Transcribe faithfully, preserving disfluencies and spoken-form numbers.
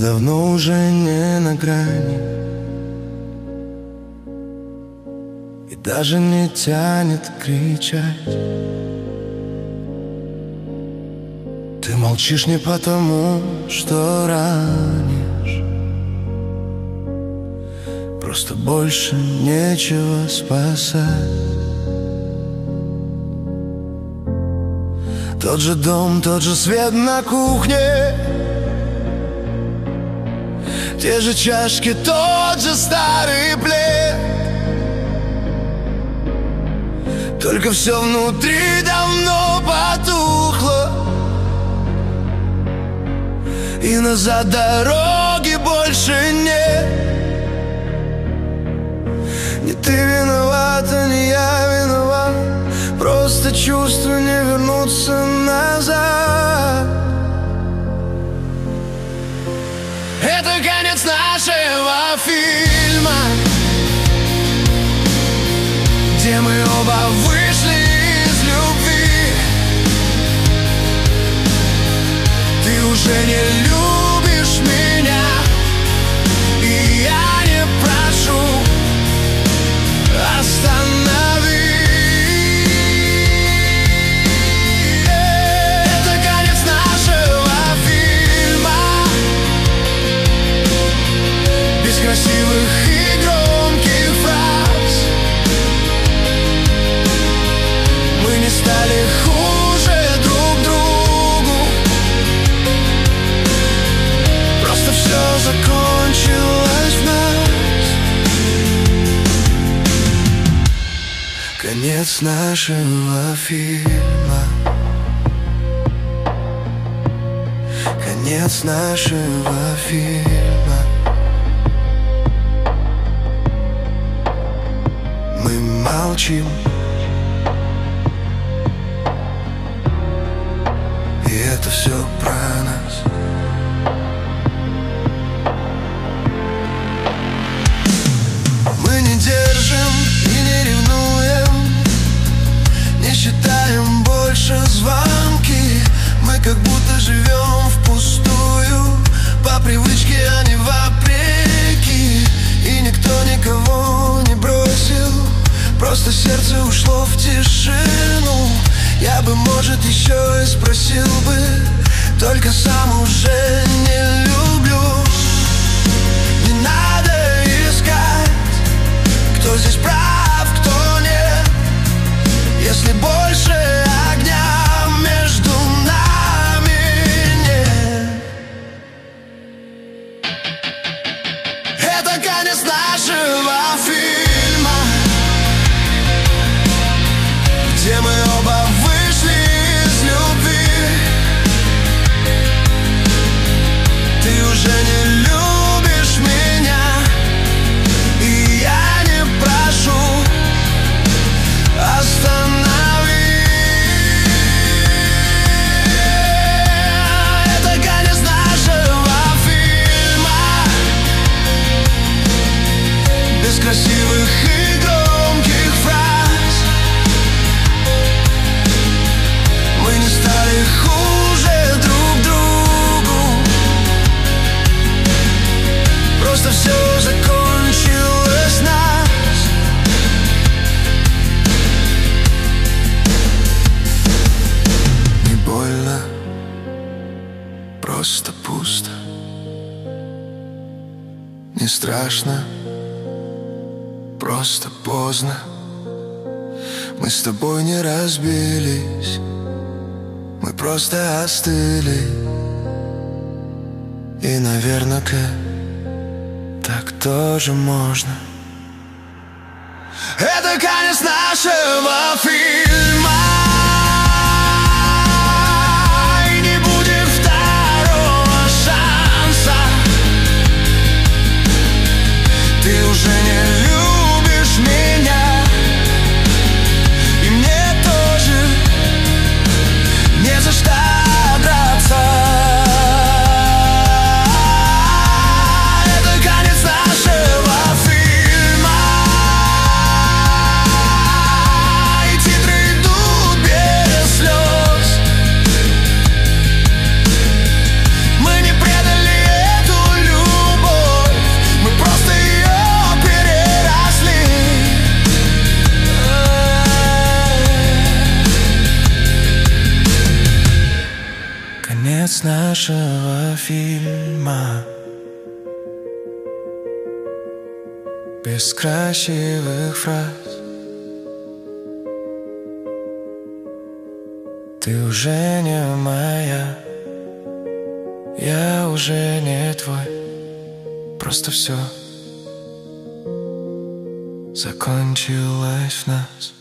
давно уже не на грани, и даже не тянет кричать. Ты молчишь не потому, что ранишь, просто больше нечего спасать. Тот же дом, тот же свет на кухне, те же чашки, тот же старый плед. Только все внутри давно потухло, и назад дороги больше нет. Не ты виновата, не я виноват, просто чувства не вернуться назад. Это конец нашего фильма, где мы оба вышли из любви. Ты уже не любишь меня, и я не прошу, останови. Это конец нашего фильма, без красивых и громких фраз. Мы не стали хуже друг другу, просто все закончилось в нас. Конец нашего фильма, конец нашего фильма. Мы молчим, и это все про нас. Мы не держим и не ревнуем, не считаем больше звонки. Мы как будто живем впустую, по привычке, а не вопреки. И никто никого не бросил, просто сердце ушло в тишину. Я бы, может, еще и спросил бы, только сам уже не люблю. Не надо искать, кто здесь прав, кто нет, если больше огня между нами нет. Это конец нашего фильма, где мы оба вышли из любви. Ты уже не любишь меня, и я не прошу, останови. Это конец нашего фильма, без красивых и громких фраз. Мы не стали хуже друг другу, просто все закончилось в нас. Не больно, просто пусто. Не страшно, просто поздно. Мы с тобой не разбились, мы просто остыли. И, наверное, так тоже можно. Это конец нашего фильма, и не будет второго шанса. Ты уже не любишь меня, и мне тоже не за что драться. Это конец нашего фильма, и титры конец нашего фильма, без красивых фраз. Ты уже не моя, я уже не твой. Просто все закончилось в нас.